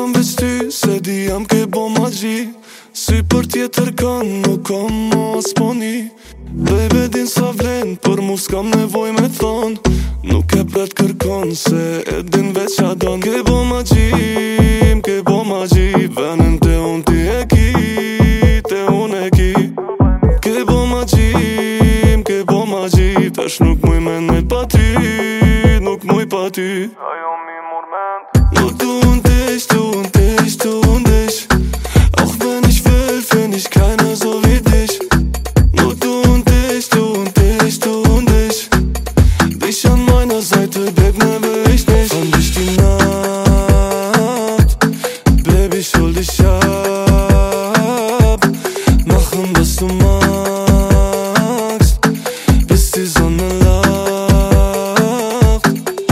kom veç ty, se di jam ke bo magji. Sy për tjetër kanë, nuk kom mos poni. Baby din sa vlen, për mu s'kam nevoj me thon. Nuk e pret kërkon, se e din veç qa don. Ke bo magji, ke bo magji. Venin te unë ti e ki, te unë e ki. Ke bo magji, ke bo magji. Tash nuk muj me nejt pa ty, nuk muj pa ty. Ajo mi mor ment. Nur du und ich, du und ich, du und ich. Auch wenn ich will, find ich keine so wie dich. Nur du und ich, du und ich, du und ich. Dich an meiner Seite, Babe, mehr will ich nicht. Fand ich die Nacht, Baby, ich hol dich ab. Machen, was du magst, bis die Sonne lacht.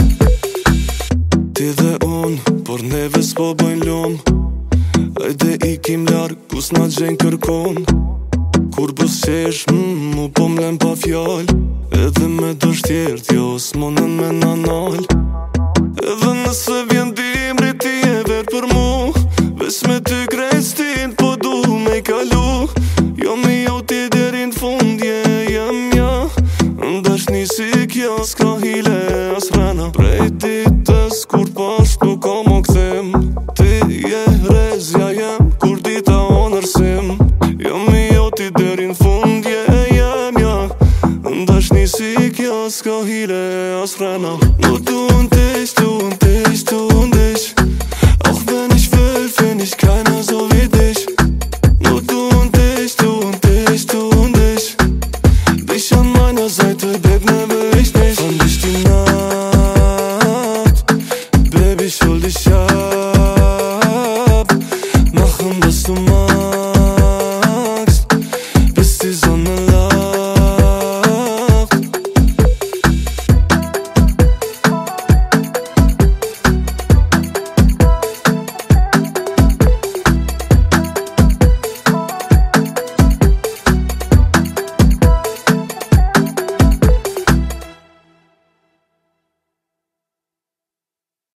Ti dhe unë, por neve s'po bojnë lom. Hajde ikim larg, ku s'na gjenj kërkon. Kur bus qesh, mu po mlen pa fjall. Edhe me dështjert, jo s'monen me nanal. Edhe nëse vjen dimri ti e ver për mu. Ves me ty krejt stin, po du me i kalu. Jo mi jo ti deri n'fund, jem ja. Ndashni si kjo, s'ka hile as rana. Prej ditës kur pash nuk ka mo kthim. Ti je rezja jem, kur dita o nërsim. Jo mi jo ti deri n'fund, jem ja. Ndashni si kjo, s'ka hile as rana. Nur du und ich, du und ich, du und ich. Auch wenn ich will, find ich keiner so wie dich. Nur du und ich, du und ich, du und ich. Dich an meiner Seite, Babe, ne